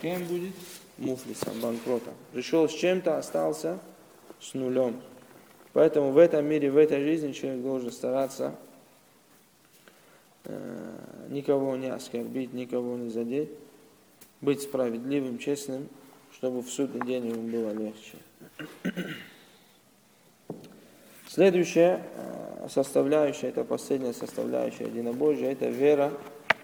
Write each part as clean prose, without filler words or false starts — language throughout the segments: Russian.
кем будет? Муфлисом, банкротом. Пришел с чем-то, остался с нулем. Поэтому в этом мире, в этой жизни человек должен стараться никого не оскорбить, никого не задеть, быть справедливым, честным, чтобы в судный день ему было легче. Следующая составляющая, это последняя составляющая единобожия, это вера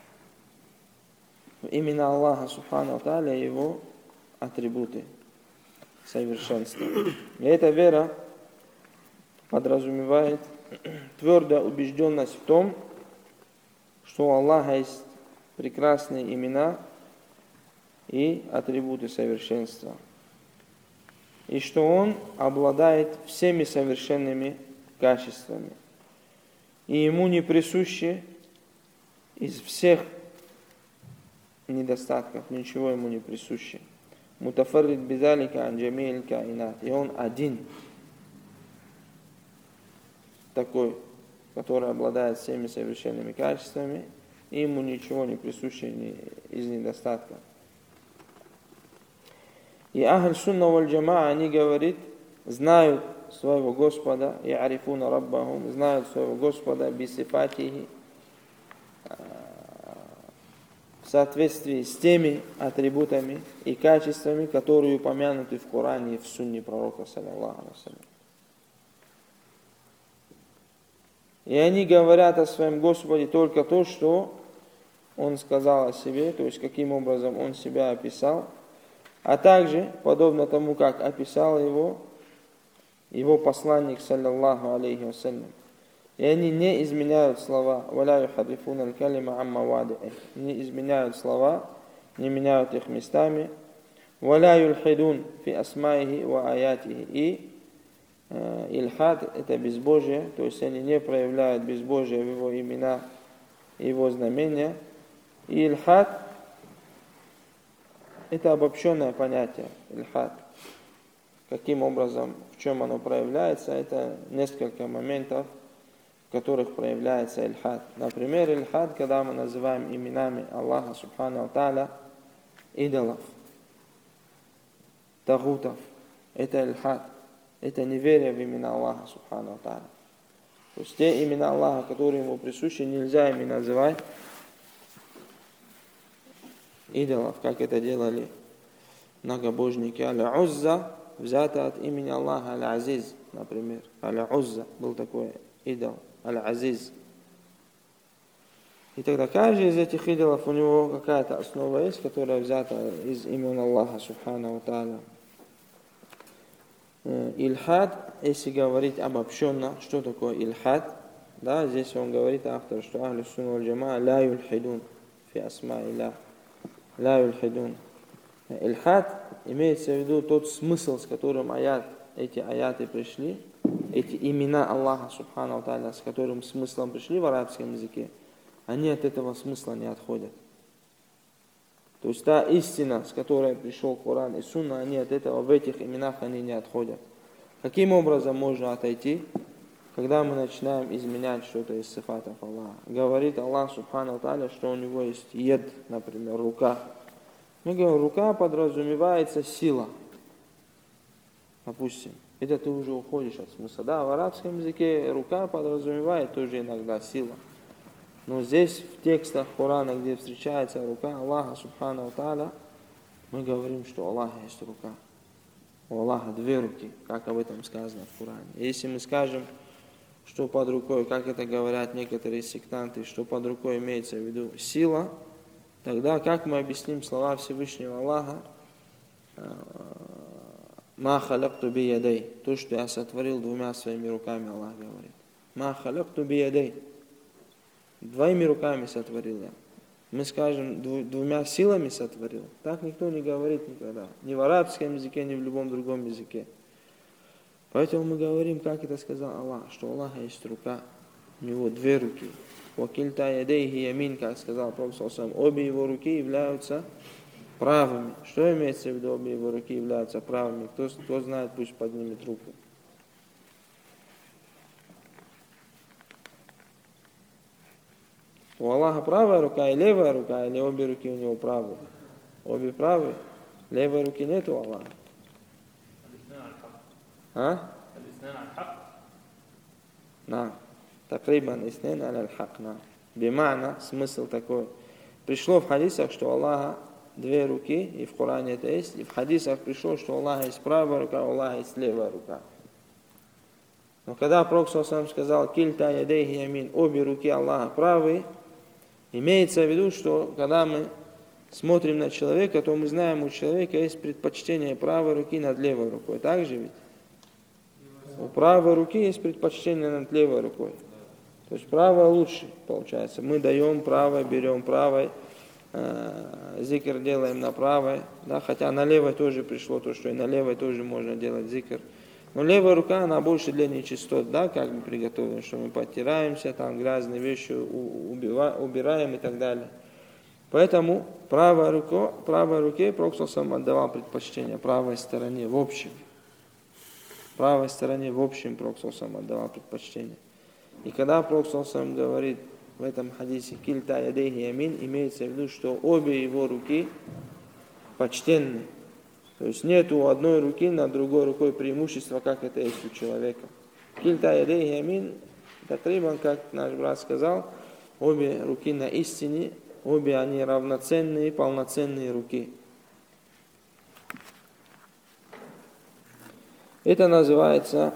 в имена Аллаха Субхану ва Тааля и его атрибуты совершенства. И эта вера подразумевает твердая убежденность в том, что у Аллаха есть прекрасные имена и атрибуты совершенства, и что Он обладает всеми совершенными качествами, и Ему не присуще из всех недостатков, ничего Ему не присуще. Мутафаррид бидалика ан джамиль каинат. И Он один такой, который обладает всеми совершенными качествами, и Ему ничего не присуще из недостатков. И Ахль Сунна валь Джамаа, они говорят, знают своего Господа, и арифуна раббахум, знают своего Господа бисифатихи, в соответствии с теми атрибутами и качествами, которые упомянуты в Коране и в Сунне пророка, саллаллаху алейхи ва саллям. И они говорят о своем Господе только то, что Он сказал о себе, то есть каким образом Он себя описал, а также, подобно тому, как описал его посланник, саллаллаху алейхи ва саллям. И они не изменяют слова, валя юхаррифуна аль-калима амма вади'и, не изменяют слова, не меняют их местами, валя юлхидун фи асмаихи ва аятихи. И ильхад — это безбожие, то есть они не проявляют безбожие в его имена и его знамения. И ильхад — это обобщенное понятие, ильхад. Каким образом, в чем оно проявляется, это несколько моментов, в которых проявляется ильхад. Например, ильхад, когда мы называем именами Аллаха Субхану ва Тааля идолов, тагутов. Это ильхад. Это неверие в имена Аллаха Субхану ва Тааля. То есть те имена Аллаха, которые Ему присущи, нельзя ими называть идолов, как это делали многобожники. Аль-Узза взято от имени Аллаха Аль-Азиз, например. Аль-Узза был такой идол, Аль-Азиз. И тогда каждый из этих идолов, у него какая-то основа есть, которая взята из имен Аллаха Субхану ва Тааля. Ильхад, если говорить обобщенно, что такое ильхад, да, здесь он говорит, автор, что Ахлю Сунна валь Джамаа ла юлхидун фи асма илля, ла юлхидун. Ильхад имеется в виду тот смысл, с которым эти аяты пришли, эти имена Аллаха Субхану ва Тааля, с которым смыслом пришли в арабском языке, они от этого смысла не отходят. То есть та истина, с которой пришел Коран и Сунна, они от этого, в этих именах они не отходят. Каким образом можно отойти, когда мы начинаем изменять что-то из сифатов Аллаха? Говорит Аллах Субхану ва Тааля, что у него есть ед, например, рука. Мы говорим, рука подразумевается сила. Допустим, это ты уже уходишь от смысла. Да, в арабском языке рука подразумевает тоже иногда сила. Но здесь, в текстах Корана, где встречается рука Аллаха Субхану ва Тааля, мы говорим, что у Аллаха есть рука. У Аллаха две руки, как об этом сказано в Коране. Если мы скажем, что под рукой, как это говорят некоторые сектанты, что под рукой имеется в виду сила, тогда как мы объясним слова Всевышнего Аллаха? «Ма халакту би ядей», то, что я сотворил двумя своими руками, Аллах говорит. «Ма халакту би ядей», двоими руками сотворил я. Мы скажем, двумя силами сотворил. Так никто не говорит никогда. Ни в арабском языке, ни в любом другом языке. Поэтому мы говорим, как это сказал Аллах, что у Аллаха есть рука, у него две руки. «Вакильта ядейхи ямин», как сказал Пророк саллаллаху алейхи ва саллям, обе его руки являются правыми. Что имеется в виду, обе его руки являются правыми? Кто знает, пусть поднимет руку. У Аллаха правая рука и левая рука, или обе руки у него правые? Обе правые. Левой руки нет у Аллаха. А? На. Такрибан иснен аль-хак. На. Бимана, смысл такой. Пришло в хадисах, что у Аллаха две руки, и в Коране это есть, и в хадисах пришло, что у Аллаха есть правая рука, у Аллаха есть левая рука. Но когда Пророк сам сказал «Кильта ядейхи ямин», обе руки Аллаха правые, имеется в виду, что когда мы смотрим на человека, то мы знаем, у человека есть предпочтение правой руки над левой рукой. Так же ведь? У правой руки есть предпочтение над левой рукой. То есть правая лучше, получается. Мы даем правой, берем правой, зикр делаем на правой, да, хотя на левой тоже пришло то, что и на левой тоже можно делать зикр. Но левая рука, она больше для нечистот, да, как мы приготовим, что мы подтираемся, там грязные вещи убираем и так далее. Поэтому правой руке Пророк сам отдавал предпочтение, правой стороне в общем. Правой стороне в общем Пророк сам отдавал предпочтение. И когда Пророк сам говорит в этом хадисе «Кильта ядейхи ямин», имеется в виду, что обе его руки почтенны. То есть нет у одной руки над другой рукой преимущества, как это есть у человека. Кильта ядейхи ямин, такрибан, как наш брат сказал, обе руки на истине, обе они равноценные, полноценные руки. Это называется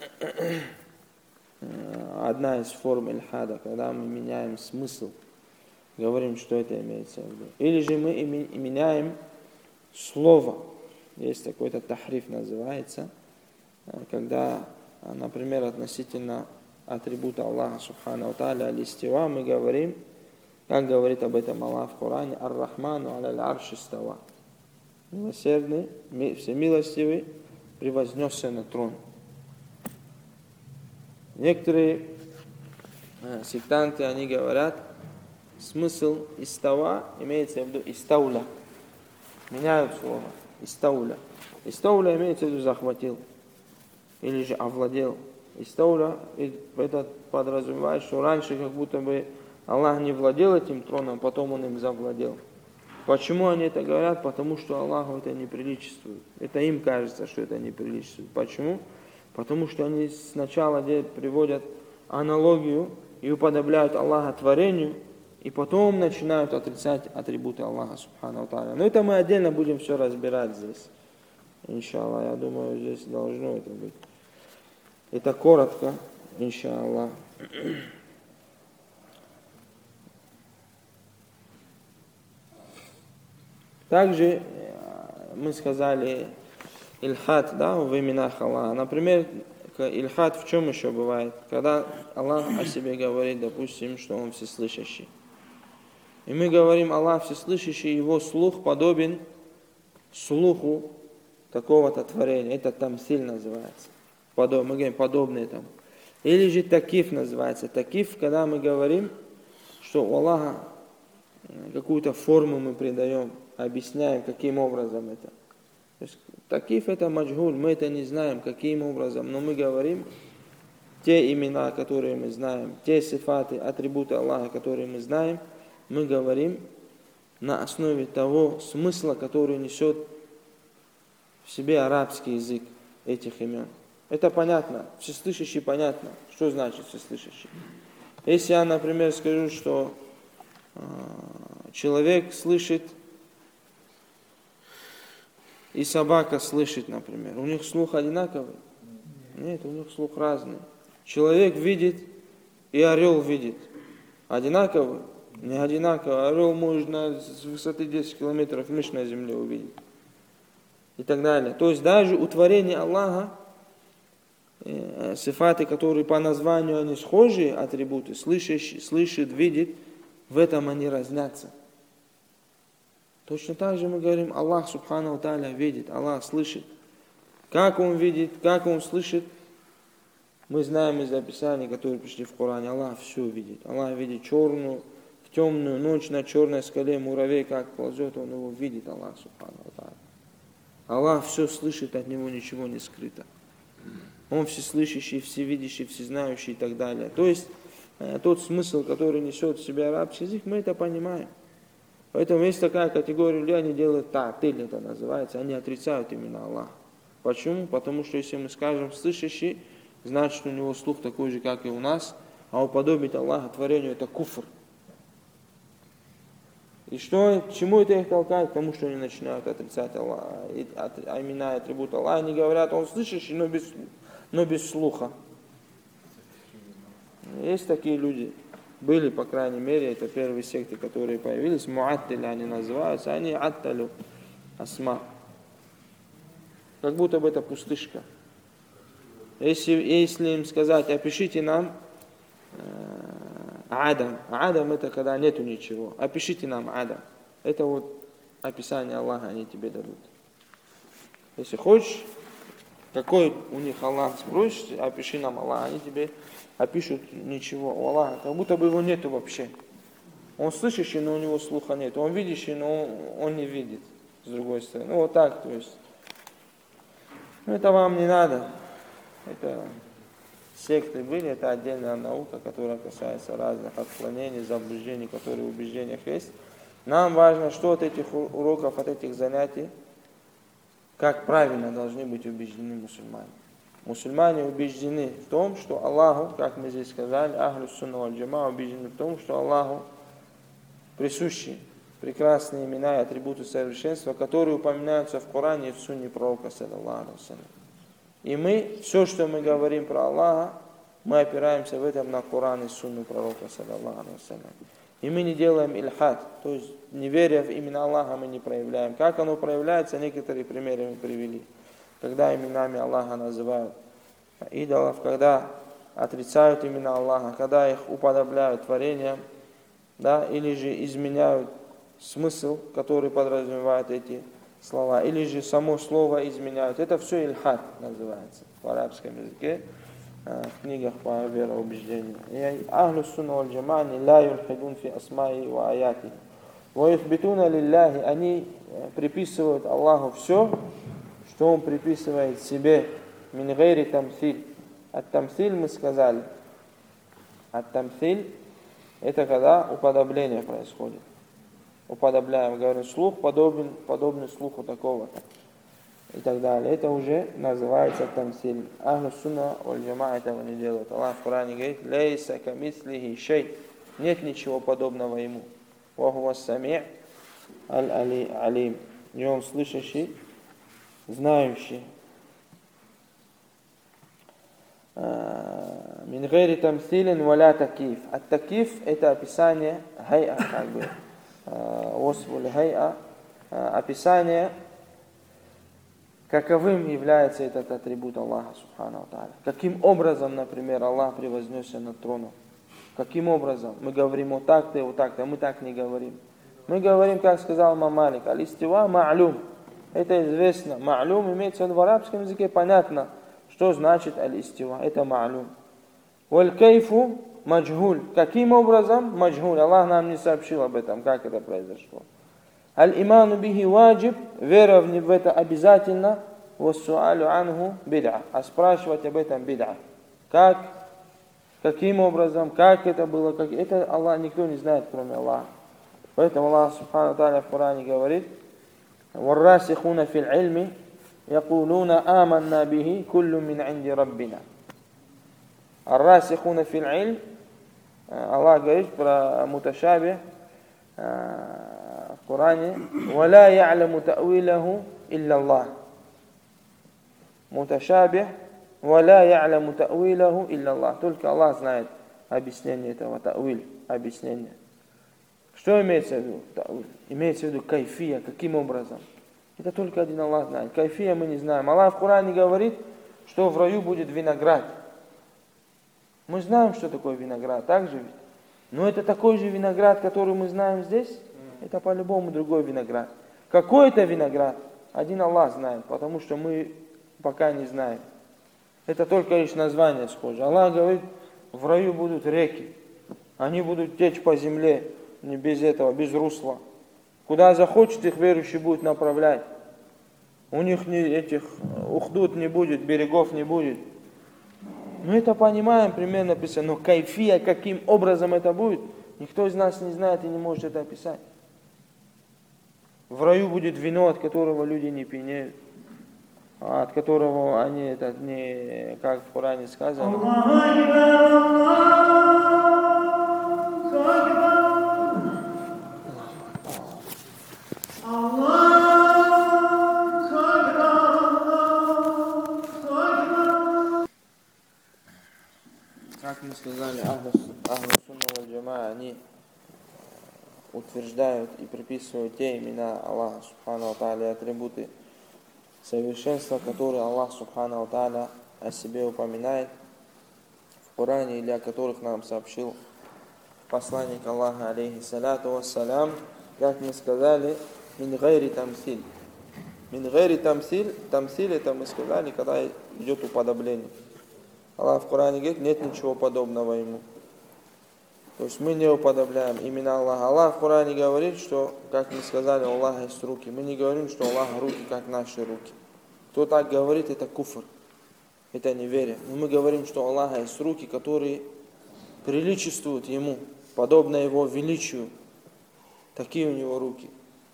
одна из форм ильхада, когда мы меняем смысл, говорим, что это имеется в виду. Или же мы меняем слово. Есть такой-то тахриф называется, когда, например, относительно атрибута Аллаха Субхану Тааля аль-истива мы говорим, как говорит об этом Аллах в Коране, «Ар-Рахману аля аль-арши става». Милосердный, всемилостивый, превознесся на трон. Некоторые сектанты, они говорят, смысл истава имеется в виду истауля. Меняют слово. Истауля. Истауля имеется в виду захватил. Или же овладел. Истауля, это подразумевает, что раньше как будто бы Аллах не владел этим троном, потом он им завладел. Почему они это говорят? Потому что Аллаху это не приличествует. Это им кажется, что это не приличествует. Почему? Потому что они сначала приводят аналогию и уподобляют Аллаха творению, и потом начинают отрицать атрибуты Аллаха Субхану Тааля. Но это мы отдельно будем все разбирать здесь. Иншаллах, я думаю, здесь должно это быть. Это коротко, иншаллах. Также мы сказали ильхад, да, в именах Аллаха. Например, ильхад в чем еще бывает? Когда Аллах о себе говорит, допустим, что Он всеслышащий. И мы говорим, Аллах всеслышащий, Его слух подобен слуху такого-то творения. Это тамсиль называется. Мы говорим, подобный этому. Или же такиф называется. Такиф, когда мы говорим, что у Аллаха какую-то форму мы придаем, объясняем, каким образом это. То есть, такиф это маджгуль, мы это не знаем, каким образом, но мы говорим те имена, которые мы знаем, те сифаты, атрибуты Аллаха, которые мы знаем, мы говорим на основе того смысла, который несет в себе арабский язык этих имен. Это понятно, всеслышащий понятно, что значит всеслышащий. Если я, например, скажу, что человек слышит и собака слышит, например, у них слух одинаковый? Нет, у них слух разный. Человек видит и орел видит. Одинаковый? Не одинаково. Орел можно с высоты 10 километров мышь на земле увидеть. И так далее. То есть даже у творения Аллаха сифаты, которые по названию они схожие, атрибуты, слышит, видит, в этом они разнятся. Точно так же мы говорим, Аллах Субхану Тааля видит, Аллах слышит. Как Он видит, как Он слышит, мы знаем из описаний, которые пришли в Коране. Аллах все видит. Аллах видит черную, в темную ночь на черной скале муравей, как ползет, Он его видит, Аллах Субхану Тааля. Аллах все слышит, от Него ничего не скрыто. Он всеслышащий, всевидящий, всезнающий и так далее. То есть, тот смысл, который несет в себе арабский язык, мы это понимаем. Поэтому есть такая категория людей, они делают та'тиль, это называется, они отрицают именно Аллаха. Почему? Потому что если мы скажем слышащий, значит, что у него слух такой же, как и у нас, а уподобить Аллаха творению это куфр. И к чему это их толкает? К тому, что они начинают отрицать Аллаха, имена и атрибуты Аллаха. Они говорят, он слышащий, но без слуха. Есть такие люди. Были, по крайней мере, это первые секты, которые появились. Муаттили они называются. Они атталю асма. Как будто бы это пустышка. Если им сказать, опишите нам Адам. Адам это когда нету ничего. Опишите нам Адам. Это вот описание Аллаха они тебе дадут. Если хочешь, какой у них Аллах спросишь, опиши нам Аллаха. Они тебе опишут ничего у Аллаха. Как будто бы его нету вообще. Он слышащий, но у него слуха нет. Он видящий, но он не видит. С другой стороны. Ну вот так, то есть. Ну это вам не надо. Это секты были, это отдельная наука, которая касается разных отклонений, заблуждений, которые в убеждениях есть. Нам важно, что от этих уроков, от этих занятий, как правильно должны быть убеждены мусульмане. Мусульмане убеждены в том, что Аллаху, как мы здесь сказали, Ахлю Сунна валь Джама убеждены в том, что Аллаху присущи прекрасные имена и атрибуты совершенства, которые упоминаются в Коране и в Сунне пророка, саллаллаху алейхи ва саллям. И мы, все, что мы говорим про Аллаха, мы опираемся в этом на Коран и Сунну пророка, саллаллаху алейхи ва саллям. И мы не делаем ильхад, то есть неверие в имена Аллаха мы не проявляем. Как оно проявляется, некоторые примеры мы привели. Когда именами Аллаха называют идолов, когда отрицают имена Аллаха, когда их уподобляют творениям, да, или же изменяют смысл, который подразумевает эти слова, или же само слово изменяют. Это все ильхад называется в арабском языке, в книгах по вероубеждению. Ахлю сунна валь джамаа ла юлхидун фи асмаи ва аяти. Ва юхбитуна лилляхи, они приписывают Аллаху все, что Он приписывает себе, мин гайри тамсиль. Ат-тамсиль мы сказали. Ат-тамсиль это когда уподобление происходит. Уподобляем, говорим, слух подобный слуху такого-то. И так далее. Это уже называется тамсиль. Ахлю сунна валь джамаа этого не делают. Аллах в Коране говорит, лейса камислихи шей. Нет ничего подобного Ему. Ва хува сами' аль-алим. И Он слышащий, знающий. Мин гайри тамсилин валя такиф. Ат-такиф это описание хай'a, как бы. Освуль хай'a, описание, каковым является этот атрибут Аллаха Субхану ва Тааля. Каким образом, например, Аллах превознесся над троном. Каким образом? Мы говорим вот так-то и вот так-то, а мы так не говорим. Мы говорим, как сказал имам Малик, аль-истива ма'люм. Это известно. Ма'люм имеется в арабском языке, понятно, что значит аль-истива. Это ма'люм. Валь-кайфу маджгуль. Каким образом? Маджгуль. Аллах нам не сообщил об этом, как это произошло. Аль-иману бихи ваджиб. Вера в это обязательно. Вассуалю анху бид'a. А спрашивать об этом бид'a. Как? Каким образом? Как это было? Это Аллах никто не знает, кроме Аллаха. Поэтому Аллах Субхану Тааля в Коране говорит: «Варрасихуна фил ильми якулуна аманна бихи куллю мин инди раббина». Аррасихуна фил ильм. Аллах говорит про муташабих в Коране: «Валя я'ламу та'вилаху илля Аллах». Муташабих. «Валя я'ламу та'вилаху илля Аллах». Только Аллах знает объяснение этого та'виль, объяснение. Что имеется в виду? Имеется в виду кайфия, каким образом? Это только один Аллах знает. Кайфия мы не знаем. Аллах в Коране говорит, что в раю будет виноград. Мы знаем, что такое виноград, так же ведь? Но это такой же виноград, который мы знаем здесь? Это по-любому другой виноград. Какой это виноград? Один Аллах знает, потому что мы пока не знаем. Это только лишь название схоже. Аллах говорит, в раю будут реки. Они будут течь по земле. Не без этого, без русла. Куда захочет, их верующий будет направлять. У них этих ухдуд не будет, берегов не будет. Мы это понимаем, примерно написано. Но кайфия, каким образом это будет, никто из нас не знает и не может это описать. В раю будет вино, от которого люди не пьянеют, от которого они, это не, как в Коране сказано. Как мы сказали, Ахлу Сунна валь Джамаа, они утверждают и приписывают те имена Аллаха Субхану ва Тааля, атрибуты совершенства, которые Аллах Субхану ва Тааля о себе упоминает в Коране, или о которых нам сообщил посланник Аллаха, алейхиссалату вассалям. Как мы сказали, мин гайри тамсиль. Мин гайри тамсиль, тамсиль это мы сказали, когда идет уподобление. Аллах в Коране говорит, нет ничего подобного ему. То есть мы не уподобляем имена Аллаха. Аллах в Коране говорит, что, как мы сказали, у Аллаха есть руки. Мы не говорим, что у Аллаха руки, как наши руки. Кто так говорит, это куфр, это неверие. Но мы говорим, что у Аллаха есть руки, которые приличествуют ему, подобно его величию. Такие у него руки.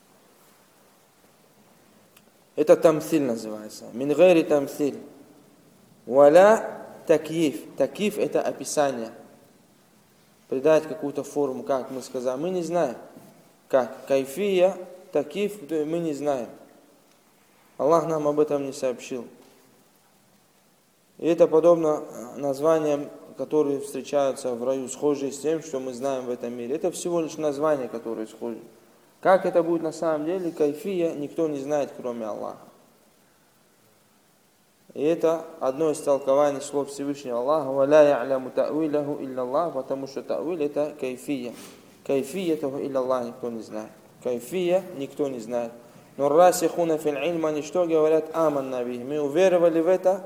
Это тамсиль называется. Мин гайри тамсиль. Валя такиф. Такиф это описание. Придать какую-то форму, как мы сказали. Мы не знаем. Как? Кайфия, такиф, мы не знаем. Аллах нам об этом не сообщил. И это подобно названиям, которые встречаются в раю, схожие с тем, что мы знаем в этом мире. Это всего лишь названия, которые схожи. Как это будет на самом деле, кайфия, никто не знает, кроме Аллаха. И это одно из толкований слов Всевышнего Аллаха, «Валя я'ляму та'виляху илля Аллах», потому что та'виль это кайфия. Кайфия этого илля Аллах никто не знает. Кайфия никто не знает. Но расихуна фил ильм, они что говорят? Аманна бихи. Мы уверовали в это.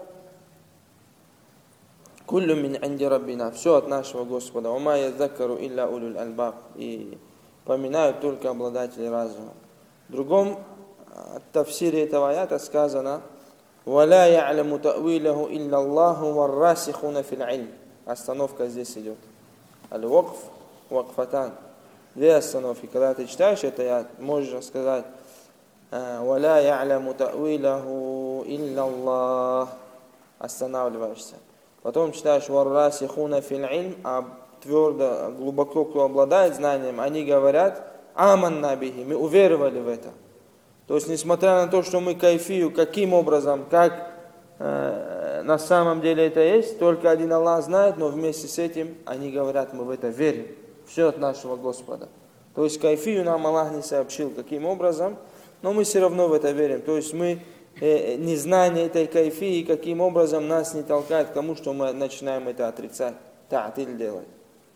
Куллю мин анди раббина. Все от нашего Господа. Ума язакару илля улюль альбаб. И поминают только обладатели разума. В другом тафсире этого аята сказано, «Валя я'ляму та'виляху илля Аллаху варрасихуна фил ильм». Остановка здесь идет. Аль-вакф, вакфатан. Две остановки. Когда ты читаешь это аят, можешь сказать, «Валя я'ляму та'виляху илля Аллах». Останавливаешься. Потом читаешь «Варрасихуна фил ильм», а твердо, глубоко, кто обладает знанием, они говорят «Аманна бихи», мы уверовали в это. То есть, несмотря на то, что мы кайфию, каким образом, как на самом деле это есть, только один Аллах знает, но вместе с этим они говорят, мы в это верим. Все от нашего Господа. То есть, кайфию нам Аллах не сообщил, каким образом, но мы все равно в это верим. То есть, мы незнание этой кайфии, каким образом нас не толкает к тому, что мы начинаем это отрицать, та'тиль делать.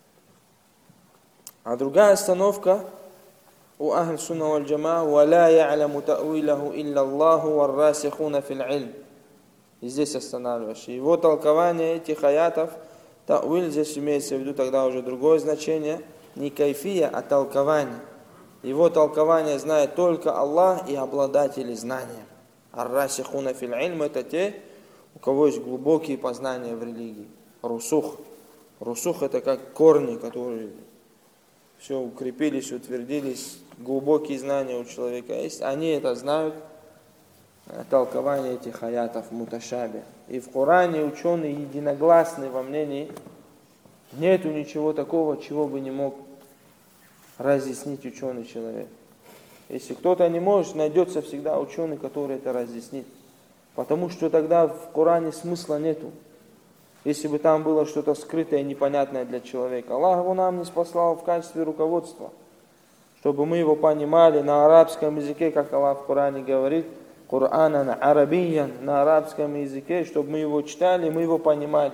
А другая остановка у Ахлу Сунна валь Джамаа, «Валя я'ляму та'виляху илля Аллаху варрасихуна фил ильм». И здесь останавливаешь. Его толкование этих аятов, та'виль здесь имеется в виду тогда уже другое значение, не кайфия, а толкование. Его толкование знает только Аллах и обладатели знания. Ар-расихуна фил ильм это те, у кого есть глубокие познания в религии. Русух. Русух это как корни, которые все укрепились, утвердились, глубокие знания у человека есть. Они это знают, толкование этих аятов муташаби. И в Коране ученые единогласны во мнении, нету ничего такого, чего бы не мог разъяснить ученый человек. Если кто-то не может, найдется всегда ученый, который это разъяснит. Потому что тогда в Коране смысла нету. Если бы там было что-то скрытое и непонятное для человека. Аллах его нам не спаслал в качестве руководства, чтобы мы его понимали на арабском языке, как Аллах в Коране говорит, Куранан арабиян, на арабском языке, чтобы мы его читали, мы его понимали.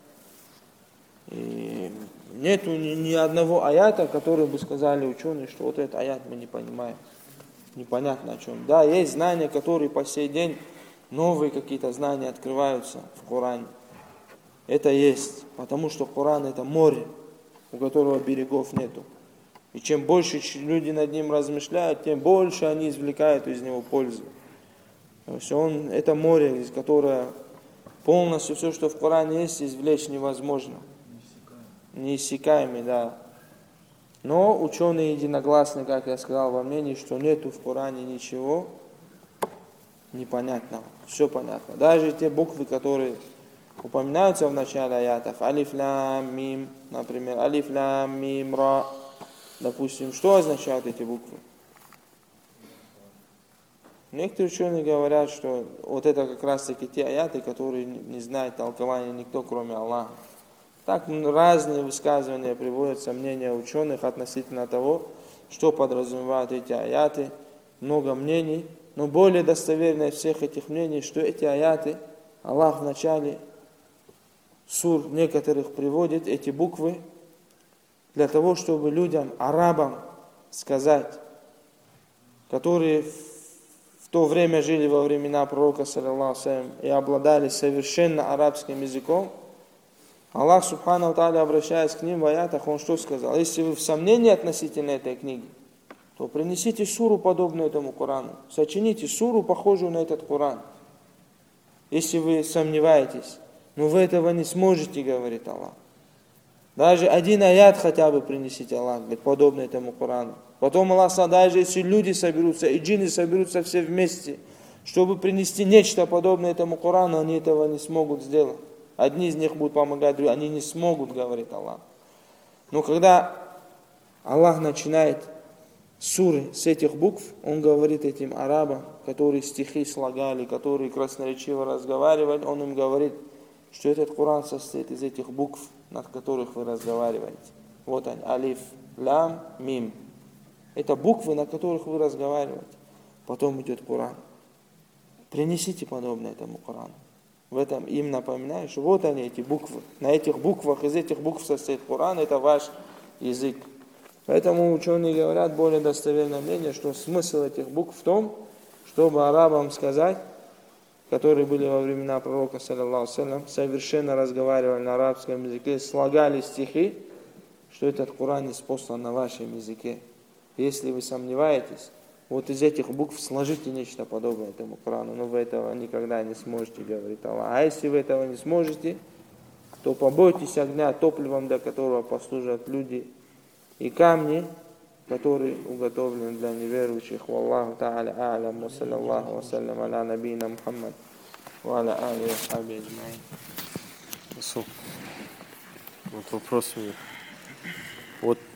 И нету ни одного аята, который бы сказали ученые, что вот этот аят мы не понимаем. Непонятно о чем. Да, есть знания, которые по сей день, новые какие-то знания открываются в Коране. Это есть, потому что Коран это море, у которого берегов нету. И чем больше люди над ним размышляют, тем больше они извлекают из него пользу. То есть это море, из которого полностью все, что в Коране есть, извлечь невозможно. Неиссякаемый, да. Но ученые единогласны, как я сказал, во мнении, что нету в Коране ничего непонятного. Все понятно. Даже те буквы, которые упоминаются в начале аятов, алиф лам мим, например, алиф лам мим ра, допустим, что означают эти буквы? Некоторые ученые говорят, что вот это как раз таки те аяты, которые не знает толкования никто, кроме Аллаха. Так разные высказывания приводятся, мнения ученых относительно того, что подразумевают эти аяты. Много мнений, но более достоверное всех этих мнений, что эти аяты, Аллах в начале сур некоторых приводит эти буквы для того, чтобы людям, арабам сказать, которые в то время жили во времена пророка, саллаллаху алейхи, и обладали совершенно арабским языком, Аллах, субхану тааля, обращаясь к ним в аятах, Он что сказал? Если вы в сомнении относительно этой книги, то принесите суру, подобную этому Корану. Сочините суру, похожую на этот Коран. Если вы сомневаетесь, но вы этого не сможете, говорит Аллах. Даже один аят хотя бы принесите, Аллах говорит, подобный этому Корану. Потом Аллах сказал, даже если люди соберутся и джинны соберутся все вместе, чтобы принести нечто подобное этому Корану, они этого не смогут сделать. Одни из них будут помогать, другие, они не смогут, говорит Аллах. Но когда Аллах начинает суры с этих букв, Он говорит этим арабам, которые стихи слагали, которые красноречиво разговаривали, Он им говорит, что этот Коран состоит из этих букв, над которых вы разговариваете. Вот они, алиф, лам, мим. Это буквы, на которых вы разговариваете. Потом идет Коран. Принесите подобное этому Корану. В этом им напоминаю, что вот они, эти буквы. На этих буквах, из этих букв состоит Коран, это ваш язык. Поэтому ученые говорят, более достоверное мнение, что смысл этих букв в том, чтобы арабам сказать, которые были во времена пророка, саллаллаху алейхи, совершенно разговаривали на арабском языке, слагали стихи, что этот Коран ниспослан на вашем языке. Если вы сомневаетесь, вот из этих букв сложите нечто подобное этому Корану, но вы этого никогда не сможете, говорит Аллах. А если вы этого не сможете, то побойтесь огня, топливом для которого послужат люди и камни, которые уготовлены для неверующих. Валлаху та'аля а'лям, ва саллаллаху ва саллям аля набийна Мухаммад, ва аля али ва асхаби аджмаин. Вот вопрос у меня. Вот